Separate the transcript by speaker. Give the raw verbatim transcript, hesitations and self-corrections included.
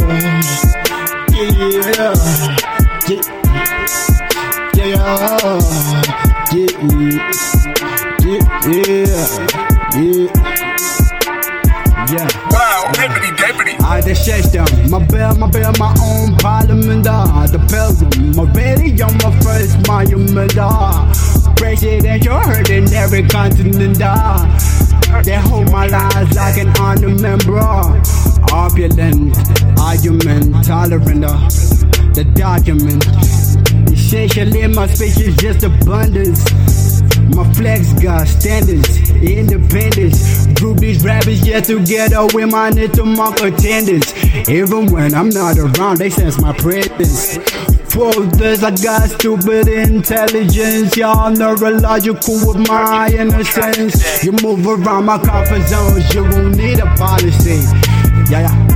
Speaker 1: yeah, yeah, yeah, yeah, yeah.
Speaker 2: Wow, deputy, deputy.
Speaker 1: I the system, my bill, my bill, my own parliament, uh, the pilgrim, my baby on my first monument, uh, presidential heard in every continent, uh, they hold my lies like an ornament, bro. Opulent, argument, tolerant, uh, the document. Essentially, my speech is just abundance. My flex got standards, independence. Group these rappers get together with my little mock attendance. Even when I'm not around, they sense my presence. Folders, I got stupid intelligence. Y'all neurological with my innocence. You move around my comfort zones, you won't need a policy. Yeah, yeah.